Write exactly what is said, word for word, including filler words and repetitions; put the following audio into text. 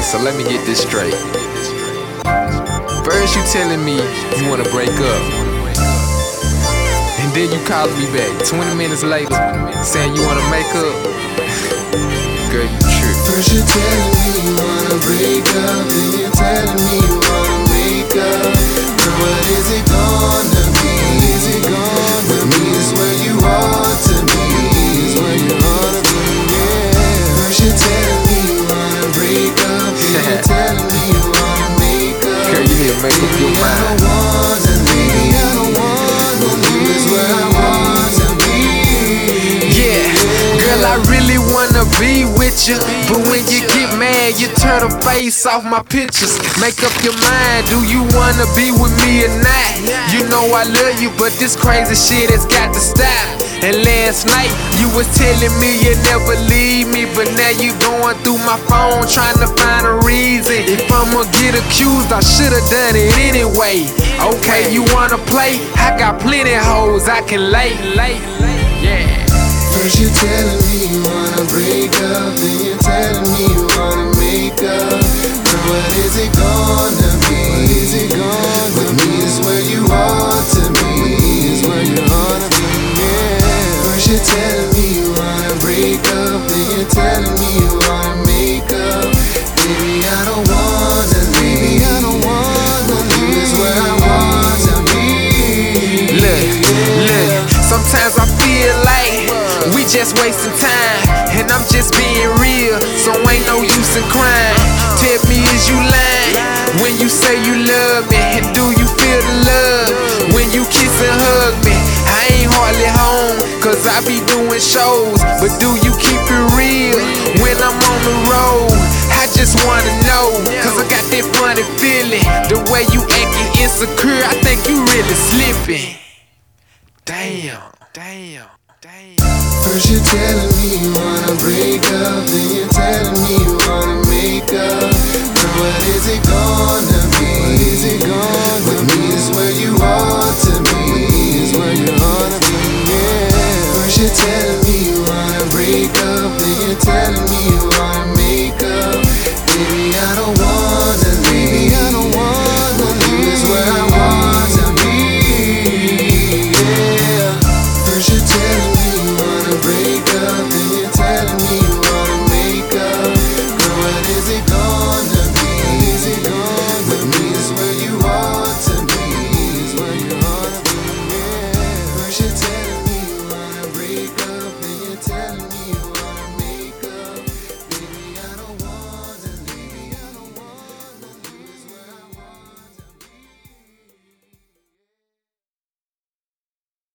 so let me get this straight. First you telling me you wanna break up, and then you calling me back twenty minutes later saying you wanna make up. Girl, you trippin'. First you're telling me you wanna break up, then you're telling me you wanna make up. Girl, what is it gonna be? Is it gonna With me is where you ought to be. Is where you ought to be, yeah. First you're telling me you wanna break up, then you're telling me you wanna make up. Girl, you need to make up your mind. I don't want to leave. I don't want to leave. Is where I want to be. Yeah, girl, I really wanna be with you, but when you get mad, you turn the face off my pictures. Make up your mind, do you wanna be with me or not? You know I love you, but this crazy shit has got to stop. And last night, you was telling me you'd never leave me, but now you going through my phone trying to find a reason. If I'ma get accused, I should've done it anyway. Okay, you wanna play? I got plenty hoes I can lay, lay, lay. Yeah. First you're telling me you wanna break up, then you're telling me you wanna make up. Girl, what is it gonna be? What is it gonna With me is where you ought to be. Is where you ought to be, yeah. First you're telling me you wanna break up, then you're telling me you wanna make up. Baby, I don't wanna leave. I don't wanna leave. Is where I want to be. Look, look, sometimes I feel like we just wasting time, and I'm just being real, so ain't no use in crying. Tell me, is you lying when you say you love me? And do you feel the love when you kiss and hug me? I ain't hardly home, cause I be doing shows, but do you keep it real when I'm on the road? I just wanna know, cause I got that funny feeling. The way you acting insecure, I think you really slipping. Damn, damn, damn. First you're telling me you wanna break up, then you're telling me you wanna make up. Girl, what is it gonna